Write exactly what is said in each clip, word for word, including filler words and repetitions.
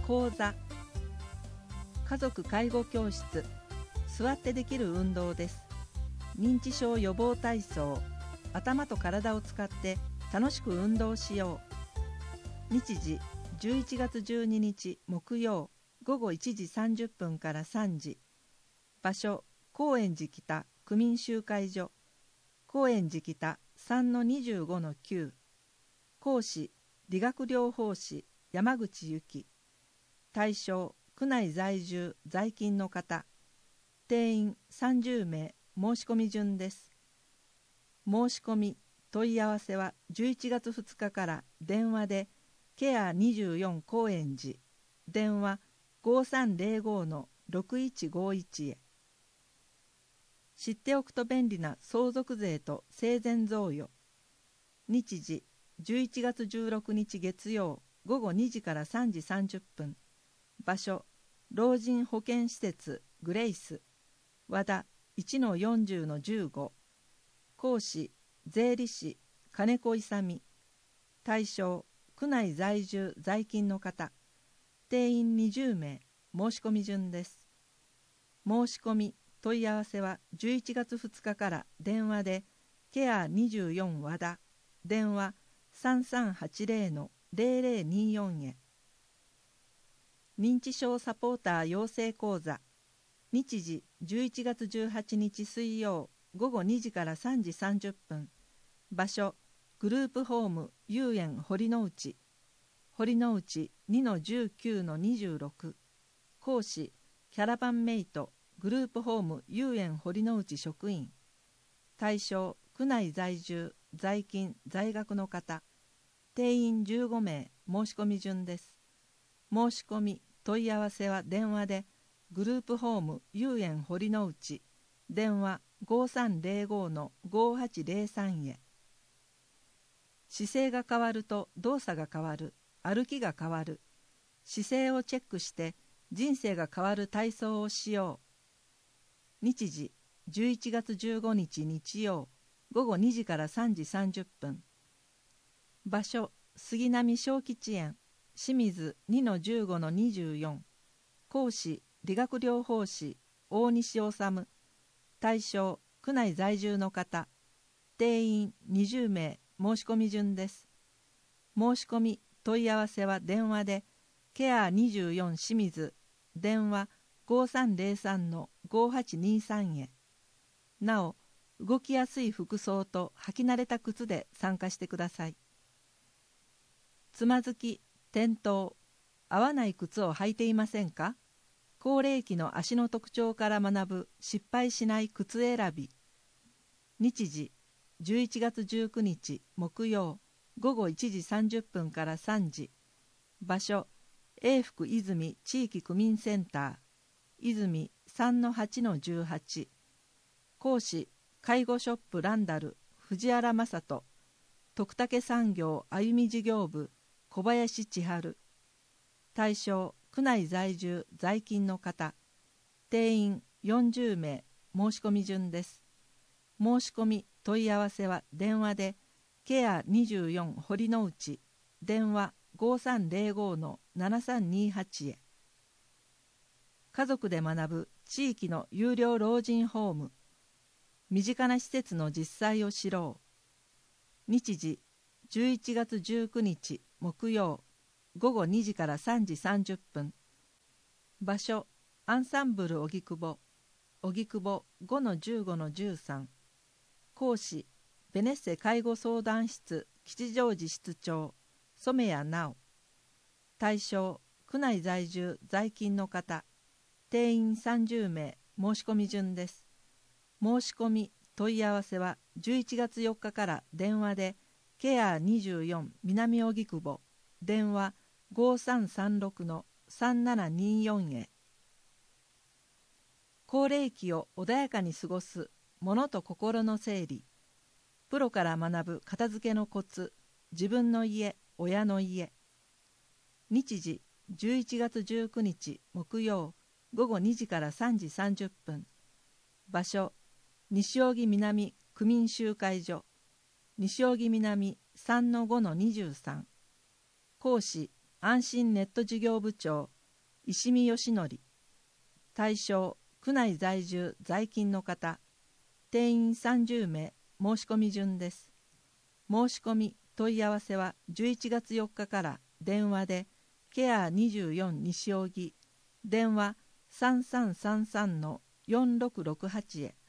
講座、家族介護教室、座ってできる運動です。認知症予防体操、頭と体を使って楽しく運動しよう。日時じゅういちがつじゅうににち木曜ごごいちじさんじゅっぷんからさんじ。場所、高円寺北区民集会所、高円寺北 さんのにじゅうごのきゅう。講師、理学療法士山口由紀。対象、区内在住在勤の方。定員さんじゅうめい、申し込み順です。申し込み問い合わせはじゅういちがつふつかから電話でケアにじゅうよん高円寺、電話 ごさんぜろごのろくいちごいち へ。知っておくと便利な相続税と生前贈与。日時じゅういちがつじゅうろくにち月曜ごごにじからさんじさんじゅっぷん。場所、老人保健施設グレイス、和田 いちのよんじゅうのじゅうご。講師、税理士金子勇。対象、区内在住在勤の方。定員にじゅうめい、申し込み順です。申し込み問い合わせはじゅういちがつふつかから電話でケアにじゅうよん和田、電話 さんさんはちぜろのぜろぜろによん へ。認知症サポーター養成講座。日時じゅういちがつじゅうはちにち水曜ごごにじからさんじさんじゅっぷん。場所、グループホーム遊園堀之内、堀之内 にのじゅうきゅうのにじゅうろく。講師、キャラバンメイトグループホーム遊園堀之内職員。対象、区内在住在勤在学の方。定員じゅうごめい、申し込み順です。申し込み問い合わせは電話でグループホーム遊園堀之内、電話 ごさんぜろごのごはちぜろさん へ。姿勢が変わると動作が変わる、歩きが変わる。姿勢をチェックして人生が変わる体操をしよう。日時じゅういちがつじゅうごにち日曜ごごにじからさんじさんじゅっぷん。場所、杉並小吉園清水 にのじゅうごのにじゅうよん。講師、理学療法士大西治。対象、区内在住の方。定員にじゅうめい、申し込み順です。申し込み問い合わせは電話でケアにじゅうよん清水、電話 ごさんぜろさんのごはちにさん へ。なお、動きやすい服装と履き慣れた靴で参加してください。つまずき、転倒、合わない靴を履いていませんか？高齢期の足の特徴から学ぶ失敗しない靴選び。日時じゅういちがつじゅうくにち木曜ごごいちじさんじゅっぷんからさんじ。場所、永福泉地域区民センター泉 さんのはちのじゅうはち。講師、介護ショップランダル藤原正人。徳武産業歩み事業部小林千春。対象、区内在住在勤の方。定員よんじゅうめい、申し込み順です。申し込み問い合わせは電話でケアにじゅうよん堀之内、電話 ごさんぜろごのななさんにはち へ。家族で学ぶ地域の有料老人ホーム。身近な施設の実際を知ろう。日時じゅういちがつじゅうくにち木曜ごごにじからさんじさんじゅっぷん。場所、アンサンブル荻窪荻窪 ごのじゅうごのじゅうさん。講師、ベネッセ介護相談室吉祥寺室長染谷直。対象、区内在住在勤の方。定員さんじゅうめい、申し込み順です。申し込み問い合わせはじゅういちがつよっかから電話でケアにじゅうよん南荻窪、電話 ごさんさんろくのさんななによん へ。高齢期を穏やかに過ごす物と心の整理。プロから学ぶ片付けのコツ。自分の家、親の家。日時じゅういちがつじゅうくにち木曜ごごにじからさんじさんじゅっぷん。場所、西荻南区民集会所西荻南 さんのごのにじゅうさん。講師、安心ネット事業部長石見義則。対象、区内在住在勤の方。定員さんじゅうめい、申し込み順です。申し込み問い合わせはじゅういちがつよっかから電話でケアにじゅうよん西荻、電話さんさんさんさんのよんろくろくはちへ。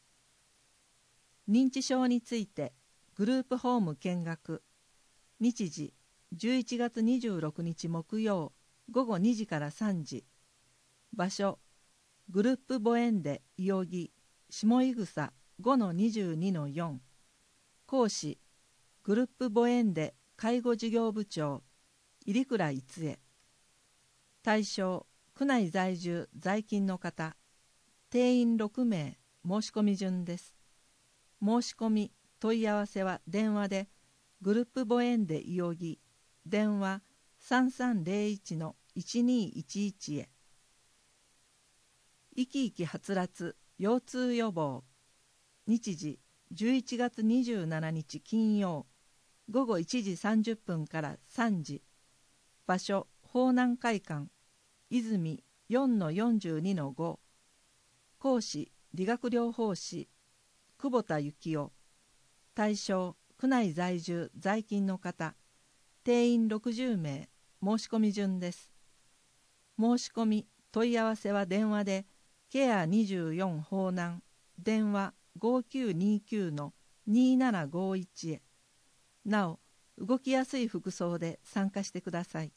認知症についてグループホーム見学。日時じゅういちがつにじゅうろくにち木曜ごごにじからさんじ。場所グループボエンデ伊予木下井草 ごのにじゅうにのよん。講師グループボエンデ介護事業部長入倉逸恵。対象区内在住在勤の方。定員ろくめい、申し込み順です。申し込み問い合わせは電話でグループボエンデ伊予木、電話さんさんぜろいちのいちにいちいちへ。いきいきはつらつ腰痛予防。日時じゅういちがつにじゅうしちにち金曜ごごいちじさんじゅっぷんからさんじ。場所方南会館泉 よんのよんじゅうにのご。講師理学療法士久保田幸雄。対象区内在住在勤の方。定員ろくじゅうめい、申し込み順です。申し込み問い合わせは電話でケアにじゅうよん方南、電話ごきゅうにきゅうのにななごいちへ。なお動きやすい服装で参加してください。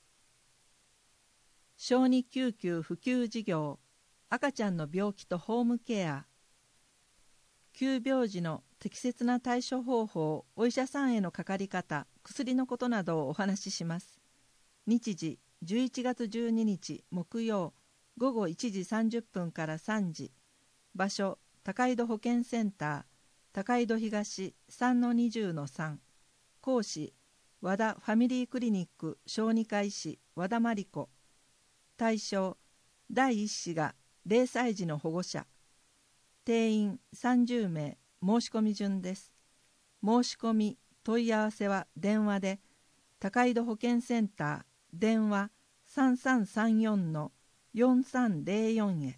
小児救急普及事業。赤ちゃんの病気とホームケア。急病時の適切な対処方法、お医者さんへのかかり方、薬のことなどをお話しします。日時じゅういちがつじゅうににち木曜ごごいちじさんじゅっぷんからさんじ。場所高井戸保健センター高井戸東 さんのにじゅうのさん。講師和田ファミリークリニック小児科医師和田真理子。対象だいいっ子がぜろさい児の保護者。定員さんじゅうめい、申し込み順です。申し込み問い合わせは電話で高井戸保健センター電話さんさんさんよんのよんさんぜろよんへ。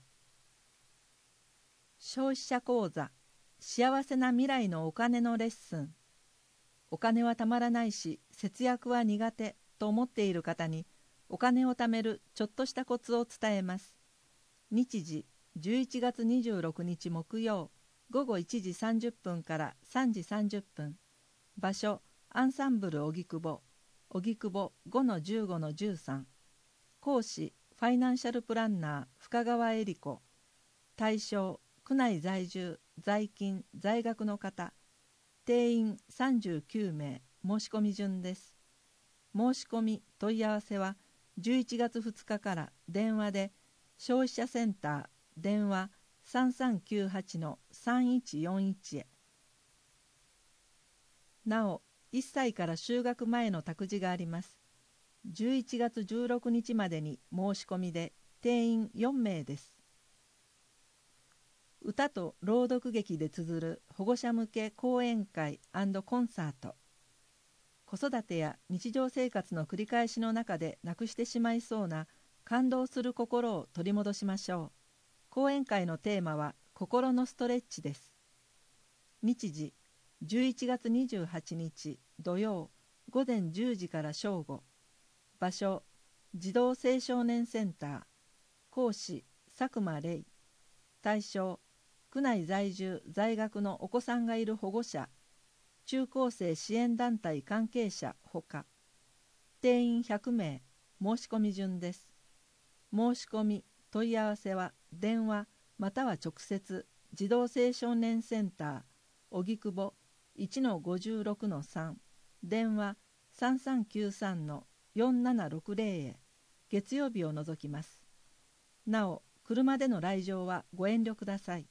消費者講座幸せな未来のお金のレッスン。お金はたまらないし節約は苦手と思っている方にお金を貯めるちょっとしたコツを伝えます。日時じゅういちがつにじゅうろくにち木曜ごごいちじさんじゅっぷんからさんじさんじゅっぷん。場所アンサンブル荻窪荻窪 ごのじゅうごのじゅうさん。講師ファイナンシャルプランナー深川恵理子。対象区内在住在勤在学の方。定員さんじゅうきゅうめい、申し込み順です。申し込み問い合わせはじゅういちがつふつかから電話で消費者センター電話さんさんきゅうはちのさんいちよんいちへ。なおいっさいから就学前の託児があります。じゅういちがつじゅうろくにちまでに申し込みで定員よんめいです。歌と朗読劇で綴る保護者向け講演会&コンサート。子育てや日常生活の繰り返しの中でなくしてしまいそうな感動する心を取り戻しましょう。講演会のテーマは心のストレッチです。日時じゅういちがつにじゅうはちにち土曜ごぜんじゅうじから正午。場所児童青少年センター。講師佐久間玲。対象区内在住在学のお子さんがいる保護者中高生支援団体関係者ほか。定員ひゃくめい、申し込み順です。申し込み問い合わせは電話または直接児童青少年センター荻窪 いちのごじゅうろくのさん 電話さんさんきゅうさんのよんななろくぜろへ。月曜日を除きます。なお車での来場はご遠慮ください。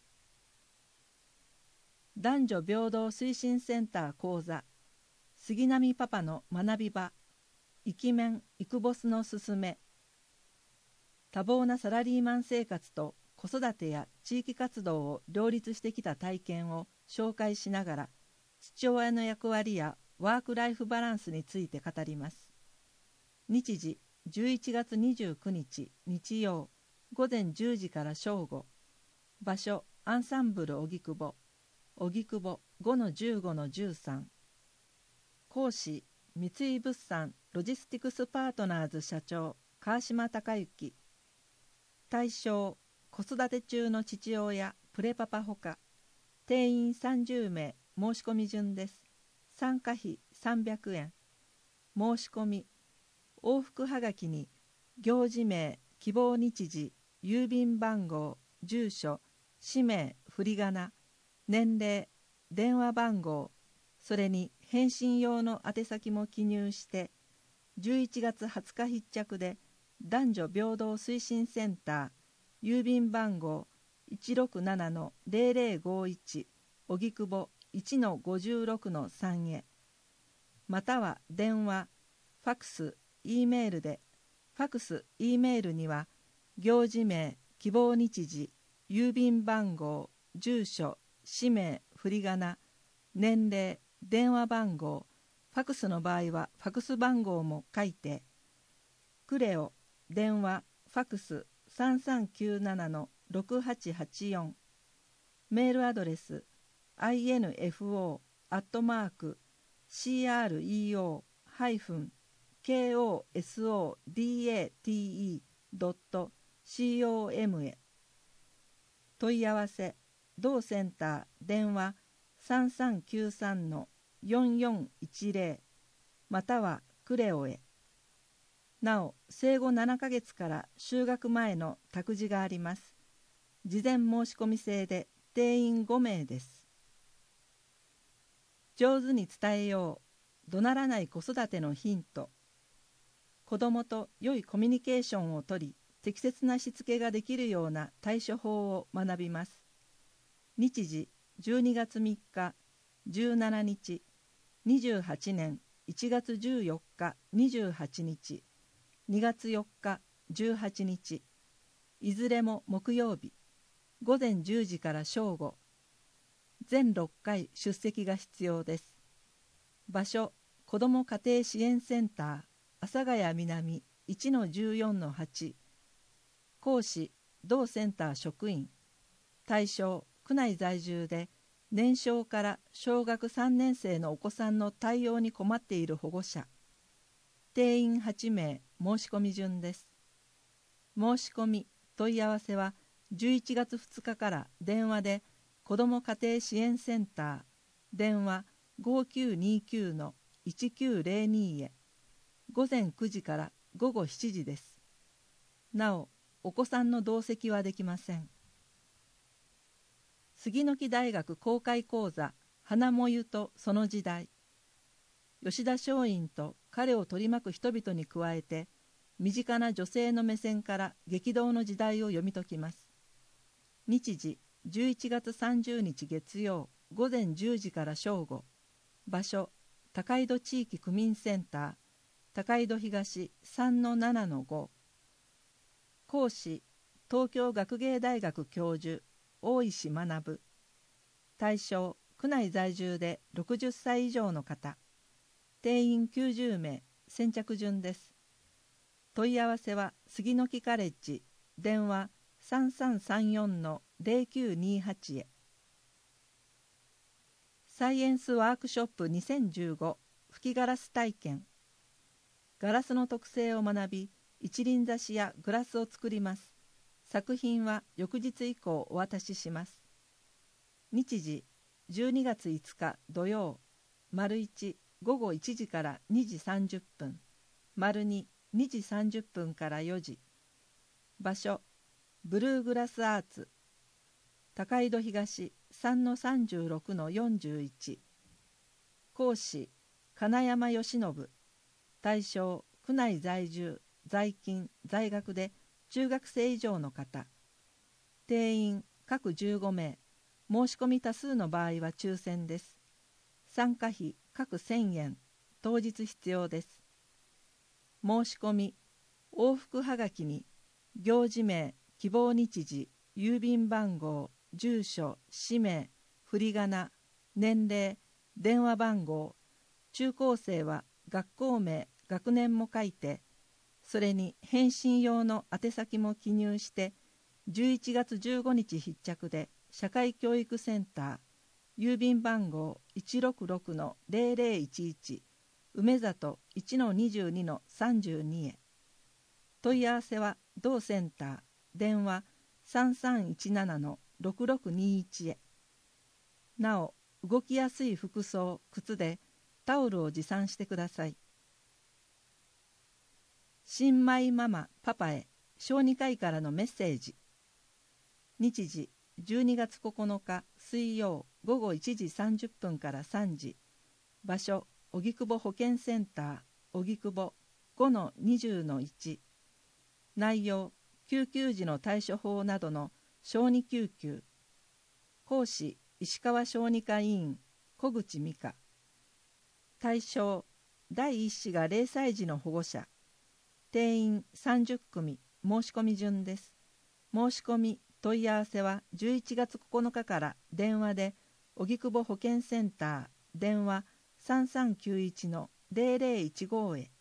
男女平等推進センター講座杉並パパの学び場イキメンイクボスのすすめ。多忙なサラリーマン生活と子育てや地域活動を両立してきた体験を紹介しながら父親の役割やワークライフバランスについて語ります。日時じゅういちがつにじゅうくにち日曜午前じゅうじから正午。場所アンサンブル荻窪、荻窪 ごのじゅうごのじゅうさん。講師三井物産ロジスティクスパートナーズ社長川島隆之。対象子育て中の父親プレパパほか。定員さんじゅうめい。申し込み順です。参加費さんびゃくえん。申し込み往復はがきに行事名、希望日時、郵便番号、住所、氏名、振り仮名、年齢、電話番号、それに返信用の宛先も記入してじゅういちがつはつか必着で男女平等推進センター郵便番号 いちろくななのぜろぜろごいち 荻窪 いちのごじゅうろくのさん へ、または電話、ファクス、E メールで。ファクス、E メールには行事名、希望日時、郵便番号、住所、氏名、振り仮名、年齢、電話番号、ファクスの場合はファクス番号も書いて。クレオ、電話、ファクスさんさんきゅうななのろくはちはちよん。メールアドレス アイエヌエフオー アットマーク シーアールイーオー ハイフン ケーオーエスオーディーエーティーイー ドット シーオーエム へ。問い合わせ同センター電話さんさんきゅうさんのよんよんいちぜろまたはクレオへ。なお生後ななかげつから就学前の託児があります。事前申し込み制で定員ごめいです。上手に伝えよう。怒鳴らない子育てのヒント。子どもと良いコミュニケーションをとり、適切なしつけができるような対処法を学びます。日時じゅうにがつみっか、じゅうしちにち、にじゅうはちねんいちがつじゅうよっかにじゅうはちにち、にがつよっかじゅうはちにち、いずれも木曜日、午前じゅうじから正午。全ろっかい出席が必要です。場所子ども家庭支援センター阿佐ヶ谷南 いちのじゅうよんのはち。講師同センター職員。対象区内在住で年少から小学さんねんせいのお子さんの対応に困っている保護者。定員はちめい。申し込み順です。申し込み問い合わせはじゅういちがつふつかから電話で子ども家庭支援センター電話 ごきゅうにきゅうのいちきゅうぜろに へ。午前くじからごごしちじです。なおお子さんの同席はできません。杉の木大学公開講座花もゆとその時代。吉田松陰と彼を取り巻く人々に加えて身近な女性の目線から激動の時代を読み解きます。日時じゅういちがつさんじゅうにち月曜午前じゅうじから正午。場所高井戸地域区民センター高井戸東 さんのななのご。講師東京学芸大学教授大石学。対象区内在住でろくじゅっさい以上の方。定員きゅうじゅうめい。先着順です。問い合わせは杉の木カレッジ電話さんさんさんよんのぜろきゅうにはちへ。サイエンスワークショップにせんじゅうご吹きガラス体験。ガラスの特性を学び一輪挿しやグラスを作ります。作品は翌日以降お渡しします。日時じゅうにがついつか土曜丸いちごごいちじからにじさんじゅっぷん丸ににじさんじゅっぷんからよじ。場所ブルーグラスアーツ高井戸東 さんのさんじゅうろくのよんじゅういち。講師金山義信。対象区内在住在勤在学で中学生以上の方。定員各じゅうごめい。申し込み多数の場合は抽選です。参加費各せんえん。当日必要です。申し込み往復はがきに行事名、希望日時、郵便番号、住所、氏名、振り仮名、年齢、電話番号、中高生は学校名、学年も書いて、 それに返信用の宛先も記入してじゅういちがつじゅうごにち必着で社会教育センター郵便番号 いちろくろくのぜろぜろいちいち 梅里 いちのにじゅうにのさんじゅうに へ。問い合わせは同センター電話 さんさんいちななのろくろくにいち へ。なお動きやすい服装靴でタオルを持参してください。新米ママパパへ小児科医からのメッセージ。日時じゅうにがつここのか水曜ごごいちじさんじゅっぷんからさんじ。場所荻窪保健センター荻窪 ごのにじゅうのいち。内容救急時の対処法などの小児救急。講師石川小児科医院小口美香。対象だいいっ子がれいさい児の保護者。定員さんじゅっくみ申し込み順です。申し込み問い合わせはじゅういちがつここのかから電話で荻窪保健センター電話 さんさんきゅういちのぜろぜろいちご へ。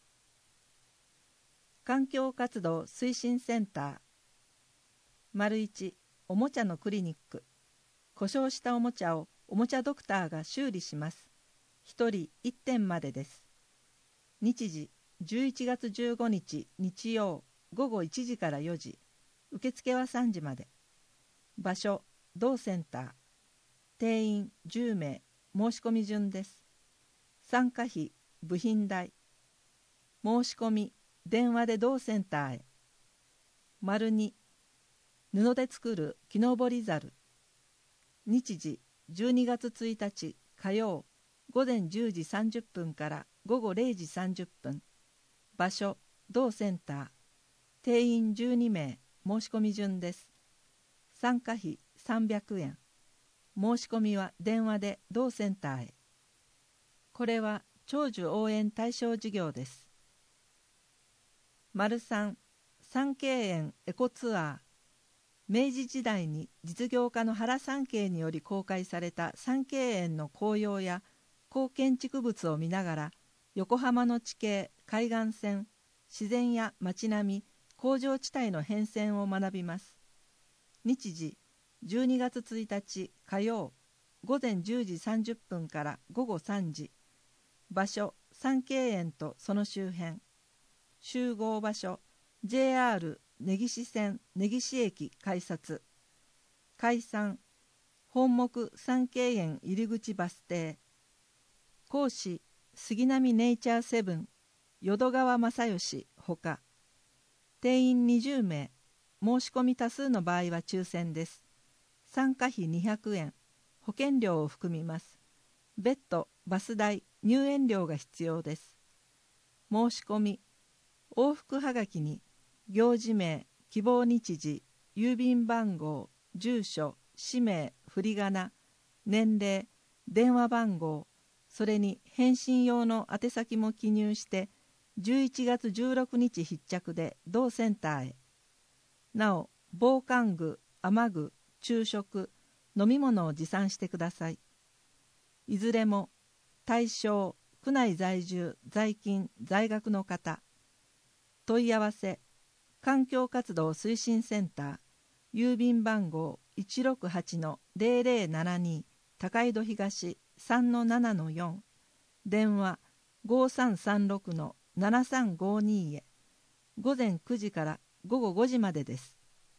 環境活動推進センター。丸いちおもちゃのクリニック。故障したおもちゃをおもちゃドクターが修理します。ひとりいってんまでです。日時じゅういちがつじゅうごにち日曜ごごいちじからよじ。受付はさんじまで。場所同センター。定員じゅうめい申し込み順です。参加費部品代。申し込み電話で同センターへ。丸に布で作る木登りざる。日時じゅうにがつついたち火曜ごぜんじゅうじさんじゅっぷんからごごれいじさんじゅっぷん。場所同センター。定員じゅうにめい申し込み順です。参加費さんびゃくえん。申し込みは電話で同センターへ。これは長寿応援対象事業です。丸さん三景園エコツアー。明治時代に実業家の原三景により公開された三景園の紅葉や高建築物を見ながら横浜の地形、海岸線、自然や街並み、工場地帯の変遷を学びます。日時じゅうにがつついたち火曜ごぜんじゅうじさんじゅっぷんからごごさんじ。場所三景園とその周辺。集合場所 ジェイアール 根岸線根岸駅改札。解散本木三景園入り口バス停。講師杉並ネイチャーセブン淀川正義ほか。定員にじゅうめい。申し込み多数の場合は抽選です。参加費にひゃくえん。保険料を含みます。別途バス代入園料が必要です。申し込み往復はがきに行事名、希望日時、郵便番号、住所、氏名、振り仮名、年齢、電話番号、それに返信用の宛先も記入してじゅういちがつじゅうろくにち必着で同センターへ。なお防寒具、雨具、昼食、飲み物を持参してください。いずれも対象区内在住在勤在学の方。問い合わせ環境活動推進センター郵便番号 いちろくはちのぜろぜろななに 高井戸東 さんのななのよん。電話ごさんさんろくのななさんごに へ。午前くじからごごごじまでです。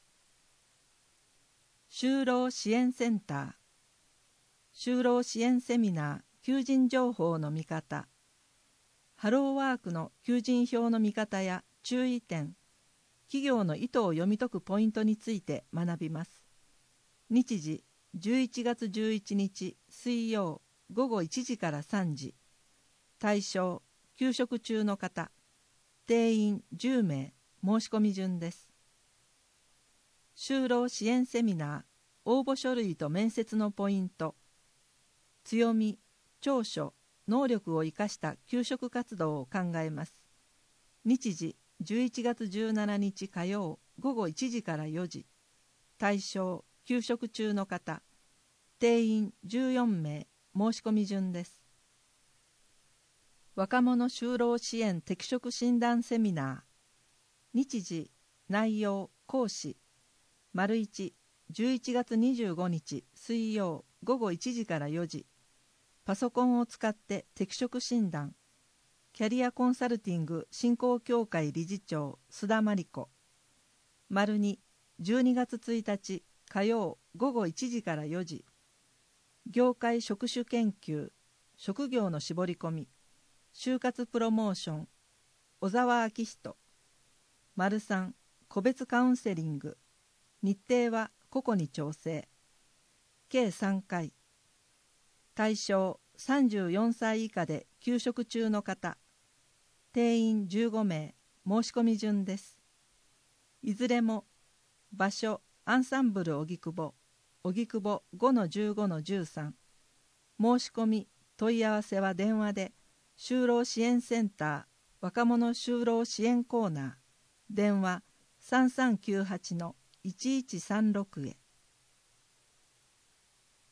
就労支援センター。就労支援セミナー求人情報の見方。ハローワークの求人票の見方や注意点、企業の意図を読み解くポイントについて学びます。日時じゅういちがつじゅういちにち水曜ごごいちじからさんじ。対象休職中の方。定員じゅうめい申し込み順です。就労支援セミナー応募書類と面接のポイント。強み、長所、能力を生かした求職活動を考えます。日時じゅういちがつじゅうしちにち火曜ごごいちじからよじ。対象求職中の方。定員じゅうよんめい申し込み順です。若者就労支援適職診断セミナー日時、内容、講師。丸いち、じゅういちがつにじゅうごにち水曜午後いちじからよじ。パソコンを使って適職診断。キャリアコンサルティング振興協会理事長須田真理子。丸に、じゅうにがつついたち火曜午後いちじからよじ。業界職種研究、職業の絞り込み、就活プロモーション、小沢明人。丸さん、個別カウンセリング。日程は個々に調整。計さんかい。対象さんじゅうよんさい以下で休職中の方。定員じゅうごめい、申し込み順です。いずれも場所アンサンブル荻窪、荻窪 ごのじゅうごのじゅうさん。申し込み問い合わせは電話で就労支援センター若者就労支援コーナー電話 さんさんきゅうはちのいちいちさんろく へ。